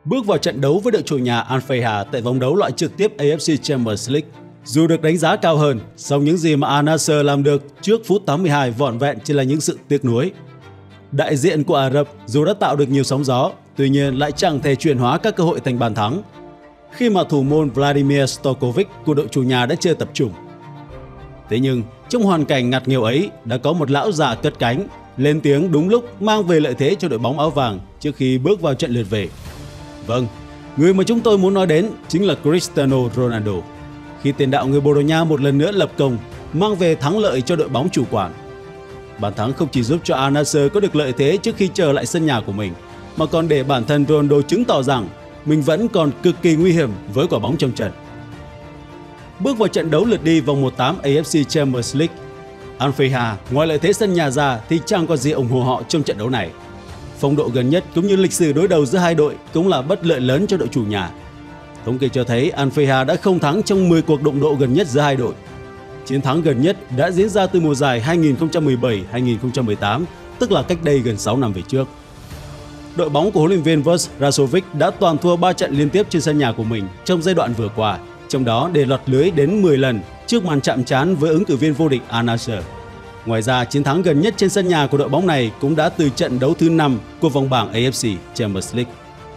Bước vào trận đấu với đội chủ nhà Al Fayha tại vòng đấu loại trực tiếp AFC Champions League. Dù được đánh giá cao hơn, song những gì mà Al Nassr làm được trước phút 82 vỏn vẹn chỉ là những sự tiếc nuối. Đại diện của Ả Rập dù đã tạo được nhiều sóng gió, tuy nhiên lại chẳng thể chuyển hóa các cơ hội thành bàn thắng, khi mà thủ môn Vladimir Stojkovic của đội chủ nhà đã chưa tập trung. Thế nhưng, trong hoàn cảnh ngặt nghèo ấy, đã có một lão già cất cánh, lên tiếng đúng lúc mang về lợi thế cho đội bóng áo vàng trước khi bước vào trận lượt về. Vâng, người mà chúng tôi muốn nói đến chính là Cristiano Ronaldo. Khi tiền đạo người Bồ Đào Nha một lần nữa lập công, mang về thắng lợi cho đội bóng chủ quản. Bàn thắng không chỉ giúp cho Al Nassr có được lợi thế trước khi trở lại sân nhà của mình, mà còn để bản thân Ronaldo chứng tỏ rằng mình vẫn còn cực kỳ nguy hiểm với quả bóng trong trận. Bước vào trận đấu lượt đi vòng 1/8 AFC Champions League, Al Fayha ngoài lợi thế sân nhà ra thì chẳng có gì ủng hộ họ trong trận đấu này. Phong độ gần nhất cũng như lịch sử đối đầu giữa hai đội cũng là bất lợi lớn cho đội chủ nhà. Thống kê cho thấy Al Fayha đã không thắng trong 10 cuộc đụng độ gần nhất giữa hai đội. Chiến thắng gần nhất đã diễn ra từ mùa giải 2017-2018, tức là cách đây gần 6 năm về trước. Đội bóng của huấn luyện viên Vos Rasovic đã toàn thua 3 trận liên tiếp trên sân nhà của mình trong giai đoạn vừa qua, trong đó để lọt lưới đến 10 lần trước màn chạm trán với ứng cử viên vô địch Al Nassr. Ngoài ra, chiến thắng gần nhất trên sân nhà của đội bóng này cũng đã từ trận đấu thứ 5 của vòng bảng AFC Champions League.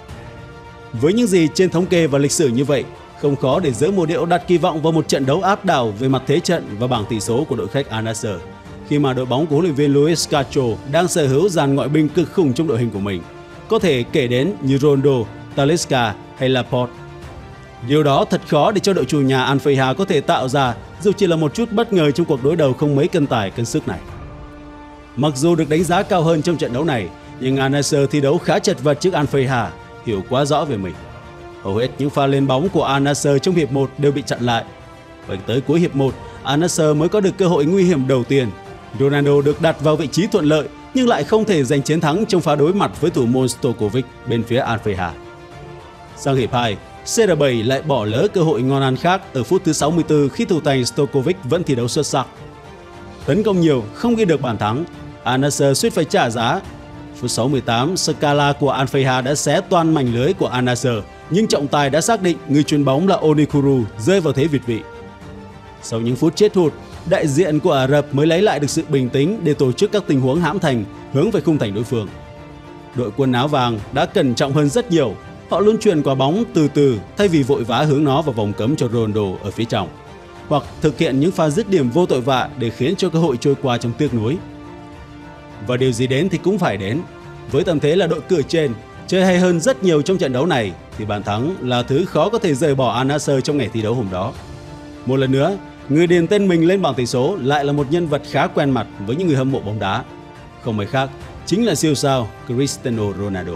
Với những gì trên thống kê và lịch sử như vậy, không khó để giữa mùa điệu đặt kỳ vọng vào một trận đấu áp đảo về mặt thế trận và bảng tỷ số của đội khách Al Nassr, khi mà đội bóng của huấn luyện viên Luis Castro đang sở hữu dàn ngoại binh cực khủng trong đội hình của mình, có thể kể đến như Ronaldo, Talisca hay Laporte. Điều đó thật khó để cho đội chủ nhà Al Fayha có thể tạo ra, dù chỉ là một chút bất ngờ trong cuộc đối đầu không mấy cân tài cân sức này. Mặc dù được đánh giá cao hơn trong trận đấu này, nhưng Al Nassr thi đấu khá chật vật trước Al Fayha, hiểu quá rõ về mình. Hầu hết những pha lên bóng của Al Nassr trong hiệp 1 đều bị chặn lại. Và tới cuối hiệp 1, Al Nassr mới có được cơ hội nguy hiểm đầu tiên. Ronaldo được đặt vào vị trí thuận lợi nhưng lại không thể giành chiến thắng trong pha đối mặt với thủ môn Stojkovic bên phía Al Fayha. Sang hiệp 2, CR7 lại bỏ lỡ cơ hội ngon ăn khác ở phút thứ 64 khi thủ thành Stojkovic vẫn thi đấu xuất sắc. Tấn công nhiều, không ghi được bàn thắng, Al Nassr suýt phải trả giá. Phút 68, Scala của Al Fayha đã xé toan mảnh lưới của Al Nassr, nhưng trọng tài đã xác định người chuyền bóng là Onyekuru rơi vào thế việt vị. Sau những phút chết hụt, đại diện của Ả Rập mới lấy lại được sự bình tĩnh để tổ chức các tình huống hãm thành hướng về khung thành đối phương. Đội quân áo vàng đã cẩn trọng hơn rất nhiều. Họ luôn chuyền quả bóng từ từ thay vì vội vã hướng nó vào vòng cấm cho Ronaldo ở phía trong, hoặc thực hiện những pha dứt điểm vô tội vạ để khiến cho cơ hội trôi qua trong tiếc nuối. Và điều gì đến thì cũng phải đến. Với tâm thế là đội cửa trên, chơi hay hơn rất nhiều trong trận đấu này, thì bàn thắng là thứ khó có thể rời bỏ Al Nassr trong ngày thi đấu hôm đó. Một lần nữa, người điền tên mình lên bảng tỷ số lại là một nhân vật khá quen mặt với những người hâm mộ bóng đá. Không ai khác, chính là siêu sao Cristiano Ronaldo.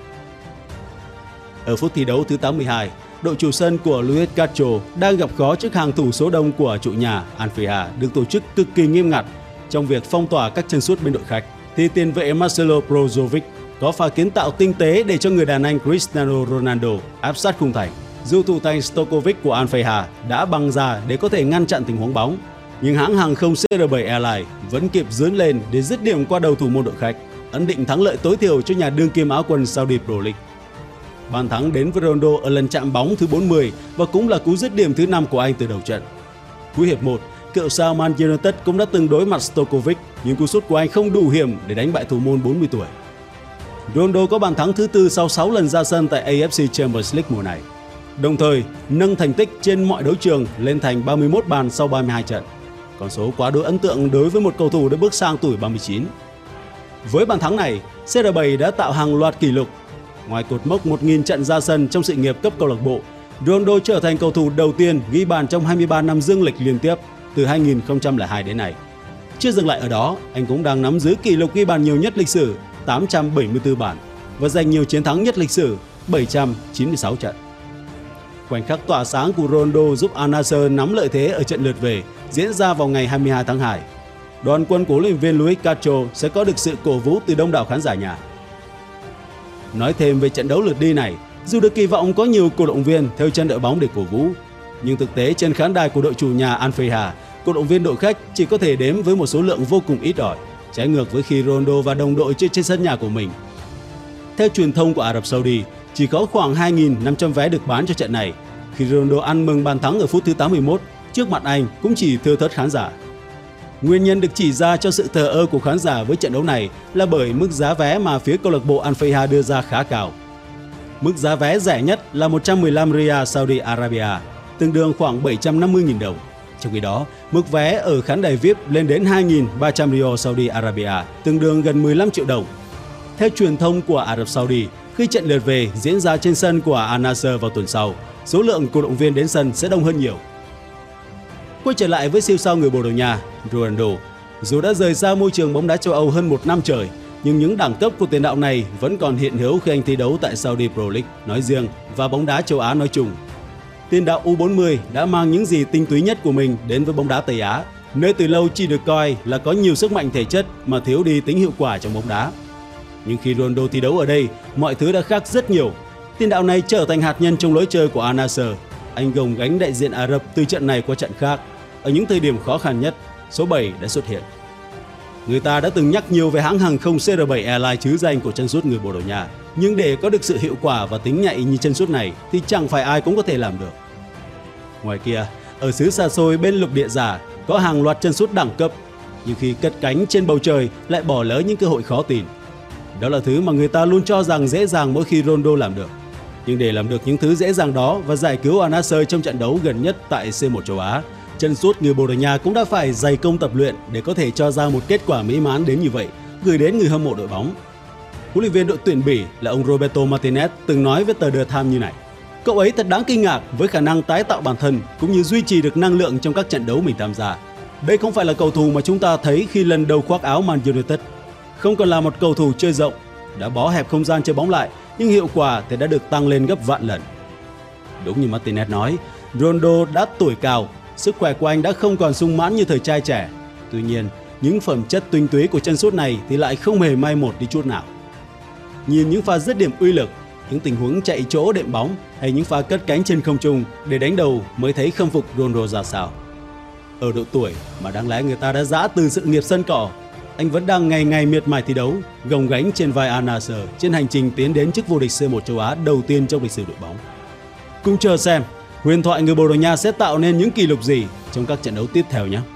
Ở phút thi đấu thứ 82, đội chủ sân của Luis Castro đang gặp khó trước hàng thủ số đông của chủ nhà Al Fayha được tổ chức cực kỳ nghiêm ngặt trong việc phong tỏa các chân sút bên đội khách, thì tiền vệ Marcelo Brozovic có pha kiến tạo tinh tế để cho người đàn anh Cristiano Ronaldo áp sát khung thành. Dù thủ thành Stojkovic của Al Fayha đã băng ra để có thể ngăn chặn tình huống bóng, nhưng hãng hàng không CR7 Airlines vẫn kịp dướn lên để dứt điểm qua đầu thủ môn đội khách, ấn định thắng lợi tối thiểu cho nhà đương kim áo quân Saudi Pro League. Bàn thắng đến với Ronaldo ở lần chạm bóng thứ 40 và cũng là cú dứt điểm thứ 5 của anh từ đầu trận. Cuối hiệp 1, cựu sao Man United cũng đã từng đối mặt Stojkovic, nhưng cú sút của anh không đủ hiểm để đánh bại thủ môn 40 tuổi. Ronaldo có bàn thắng thứ 4 sau 6 lần ra sân tại AFC Champions League mùa này, đồng thời nâng thành tích trên mọi đấu trường lên thành 31 bàn sau 32 trận. Con số quá đối ấn tượng đối với một cầu thủ đã bước sang tuổi 39. Với bàn thắng này, CR7 đã tạo hàng loạt kỷ lục. Ngoài cột mốc 1.000 trận ra sân trong sự nghiệp cấp câu lạc bộ, Ronaldo trở thành cầu thủ đầu tiên ghi bàn trong 23 năm dương lịch liên tiếp từ 2002 đến nay. Chưa dừng lại ở đó, anh cũng đang nắm giữ kỷ lục ghi bàn nhiều nhất lịch sử 874 bàn và giành nhiều chiến thắng nhất lịch sử 796 trận. Khoảnh khắc tỏa sáng của Ronaldo giúp Al Nassr nắm lợi thế ở trận lượt về diễn ra vào ngày 22 tháng 2. Đoàn quân của huấn luyện viên Luis Castro sẽ có được sự cổ vũ từ đông đảo khán giả nhà. Nói thêm về trận đấu lượt đi này, dù được kỳ vọng có nhiều cổ động viên theo chân đội bóng để cổ vũ, nhưng thực tế trên khán đài của đội chủ nhà Al Fayha, cổ động viên đội khách chỉ có thể đếm với một số lượng vô cùng ít ỏi, trái ngược với khi Ronaldo và đồng đội chơi trên sân nhà của mình. Theo truyền thông của Ả Rập Saudi, Chỉ có khoảng 2.500 vé được bán cho trận này. Khi Ronaldo ăn mừng bàn thắng ở phút thứ 81, trước mặt Anh cũng chỉ thưa thớt khán giả. Nguyên nhân được chỉ ra cho sự thờ ơ của khán giả với trận đấu này là bởi mức giá vé mà phía câu lạc bộ Al Fayha đưa ra khá cao. Mức giá vé rẻ nhất là 115 Riyal Saudi Arabia, tương đương khoảng 750.000 đồng. Trong khi đó, mức vé ở khán đài VIP lên đến 2.300 Riyal Saudi Arabia, tương đương gần 15 triệu đồng. Theo truyền thông của Ả Rập Saudi, khi trận lượt về diễn ra trên sân của Al Nassr vào tuần sau, số lượng cổ động viên đến sân sẽ đông hơn nhiều. Quay trở lại với siêu sao người Bồ Đào Nha, Ronaldo, dù đã rời xa môi trường bóng đá châu Âu hơn một năm trời, nhưng những đẳng cấp của tiền đạo này vẫn còn hiện hữu khi anh thi đấu tại Saudi Pro League nói riêng và bóng đá châu Á nói chung. Tiền đạo U40 đã mang những gì tinh túy nhất của mình đến với bóng đá Tây Á, nơi từ lâu chỉ được coi là có nhiều sức mạnh thể chất mà thiếu đi tính hiệu quả trong bóng đá. Nhưng khi Ronaldo thi đấu ở đây, mọi thứ đã khác rất nhiều. Tiền đạo này trở thành hạt nhân trong lối chơi của Al Nassr. Anh gồng gánh đại diện Ả Rập từ trận này qua trận khác. Ở những thời điểm khó khăn nhất, số 7 đã xuất hiện. Người ta đã từng nhắc nhiều về hãng hàng không CR7 Airlines trứ danh của chân sút người Bồ Đào Nha. Nhưng để có được sự hiệu quả và tính nhạy như chân sút này thì chẳng phải ai cũng có thể làm được. Ngoài kia, ở xứ xa xôi bên lục địa già có hàng loạt chân sút đẳng cấp, nhưng khi cất cánh trên bầu trời lại bỏ lỡ những cơ hội khó tìm. Đó là thứ mà người ta luôn cho rằng dễ dàng mỗi khi Ronaldo làm được. Nhưng để làm được những thứ dễ dàng đó và giải cứu Al Nassr trong trận đấu gần nhất tại C1 châu Á, chân sút người Bồ Đào Nha cũng đã phải dày công tập luyện để có thể cho ra một kết quả mỹ mãn đến như vậy, gửi đến người hâm mộ đội bóng. Huấn luyện viên đội tuyển Bỉ là ông Roberto Martinez từng nói với tờ The Times như này: cậu ấy thật đáng kinh ngạc với khả năng tái tạo bản thân cũng như duy trì được năng lượng trong các trận đấu mình tham gia. Đây không phải là cầu thủ mà chúng ta thấy khi lần đầu khoác áo Man United. Không còn là một cầu thủ chơi rộng, đã bó hẹp không gian chơi bóng lại, nhưng hiệu quả thì đã được tăng lên gấp vạn lần. Đúng như Martinez nói, Ronaldo đã tuổi cao, sức khỏe của anh đã không còn sung mãn như thời trai trẻ. Tuy nhiên, những phẩm chất tinh túy của chân sút này thì lại không hề mai một đi chút nào. Nhìn những pha dứt điểm uy lực, những tình huống chạy chỗ đệm bóng hay những pha cất cánh trên không trung để đánh đầu mới thấy khâm phục Ronaldo ra sao. Ở độ tuổi mà đáng lẽ người ta đã giã từ sự nghiệp sân cỏ, anh vẫn đang ngày ngày miệt mài thi đấu, gồng gánh trên vai Al Nassr trên hành trình tiến đến chức vô địch C1 châu Á đầu tiên trong lịch sử đội bóng. Cùng chờ xem huyền thoại người Bồ Đào Nha sẽ tạo nên những kỷ lục gì trong các trận đấu tiếp theo nhé.